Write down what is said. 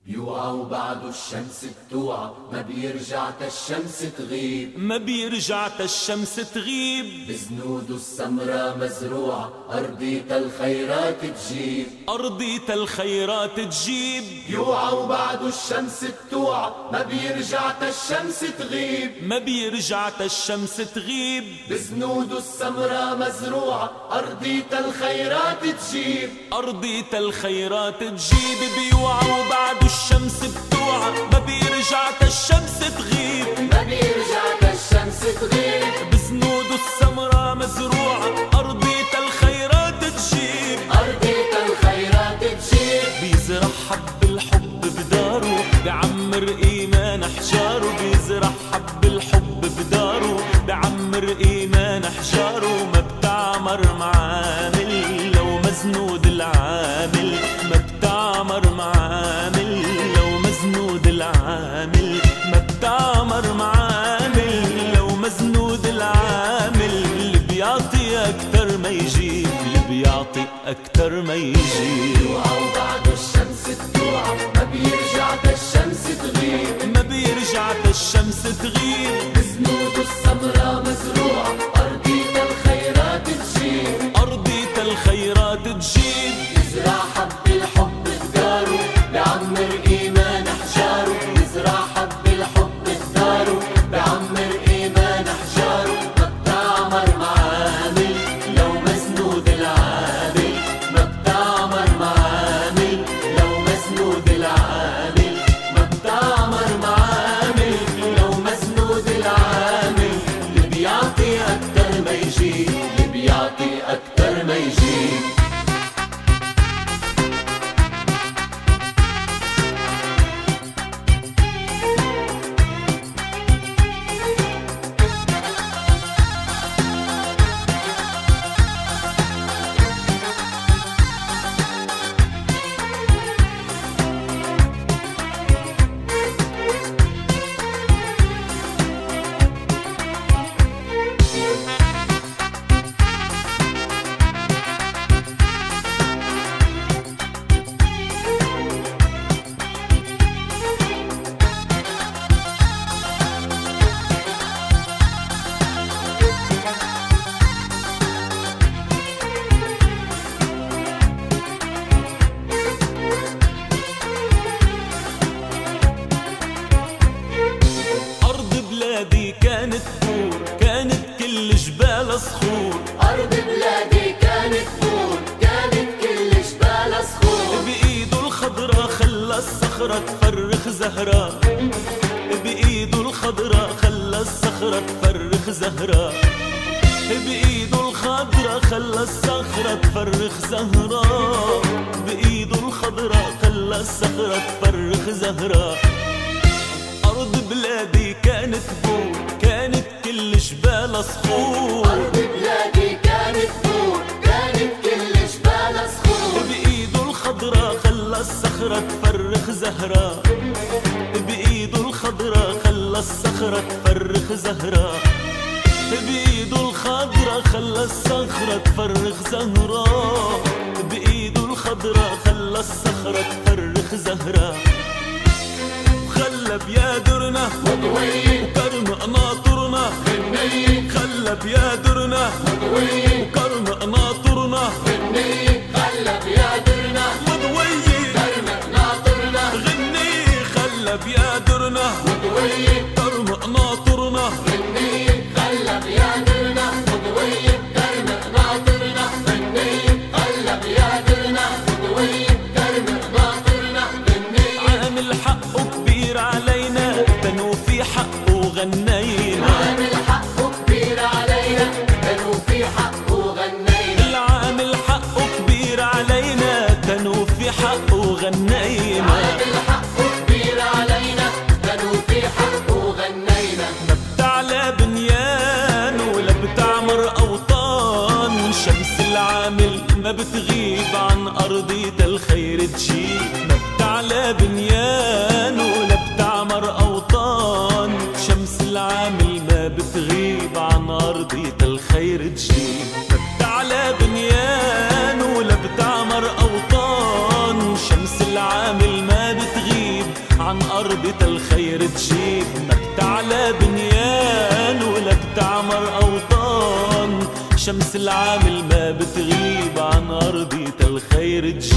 بيوعى وبعد الشمس بتوعى، ما بيرجع الشمس تغيب، ما بيرجع الشمس تغيب. بزنود السمرة مزروعة، أرضية الخيرات تجيب، أرضية الخيرات تجيب. بيوعى وبعد الشمس بتوعى، ما بيرجع الشمس تغيب، ما بيرجع الشمس تغيب. بزنود السمرة مزروعة، أرضية الخيرات تجيب، أرضية الخيرات تجيب. بيوعى وبعد الشمس بتوعى، ما بيرجع الشمس تغيب، ما بيرجع الشمس تغيب. بزنود السمرة مزروعة، أرضية الخيرات تجيب، أرضية الخيرات تجيب. بيزرع حب الحب بداره، بعمر إيمان أحجاره. بيزرع حب الحب بداره، بعمر إيمان أحجاره. ما بتعمر معامل لو مزنود العامل، ما بتعمر معامل لو مزنود العامل. ما بتعمر معامل لو مزنود العامل. اللي بيعطي أكتر ما يجيب، اللي بيعطي أكتر ما يجيب. بيوعى وبعد الشمس بتوعى، ما بيرجع الشمس تغيب، ما بيرجع الشمس تغيب. بزنود السمرة مزروعة، أرضية الخيرات تجيب، أرضية الخيرات تجيب. يزرع حب الحب بداره، بعمر إيمان أحجاره. يزرع حب الحب بداره، بعمر إيمان أحجاره. ما بتعمر معامل لو مزنود العامل، ما بتعمر معامل لو مزنود العامل. ما بتعمر معامل لو مزنود العامل. اللي بيعطي أكتر ما يجيب، اللي بيعطي أكتر ما يجيب. كانت بور، كانت كل جبال صخور. أرض بلادي كانت بور، كانت كل جبال صخور. بإيده الخضرة خلى الصخرة تفرخ زهرة، بإيده الخضرة خلى الصخرة تفرخ زهرة. بإيده الخضرة خلى الصخرة تفرخ زهرة. بإيده الخضرة خلى الصخرة تفرخ زهرة. أرض بلادي كانت بور، كانت كل جبال صخور. أرض بلادي كانت بور، كانت كل جبال صخور. بإيده الخضرة خلى الصخرة تفرخ زهرة. بإيده الخضرة خلى الصخرة تفرخ زهرة. بإيده الخضرة خلى الصخرة تفرخ زهرة. بإيده الخضرة خلى الصخرة تفرخ زهرة. خلى بيادرنا مضوي وكرم قناطرنا غني، خلى بيادرنا مضوي وكرم قناطرنا غني. خلى بيادرنا مضوي كرم قناطرنا غني. خلى بيادرنا مضوي كرم قناطرنا غني. خلى بيادرنا مضوي كرم قناطرنا غني. خلى بيادرنا مضوي كرم قناطرنا غني. عامل حقه كبير علينا، بنو في حقه وغنينا. عامل حقه كبير علينا، بنو في حقه وغنينا. العامل حقه كبير علينا، بنو في حقه وغنينا. عامل حقه كبير علينا، بنو في حقه وغنينا. ما بتعلى بنيان ولا بتعمر أوطان، شمس العامل ما بتغيب عن أرضية الخير تجيب. ما بتعلى بنيان ولا بتعمر أوطان، شمس العامل ما بتغيب عن أرضية الخير تجيب. ما بتعلى بنيان ولا بتعمر أوطان، شمس العامل ما بتغيب عن أرض الخير تجيب، ما بتعلى بنيان ولا بتعمر أوطان، شمس العامل ما بتغيب عن أرض الخير تجيب.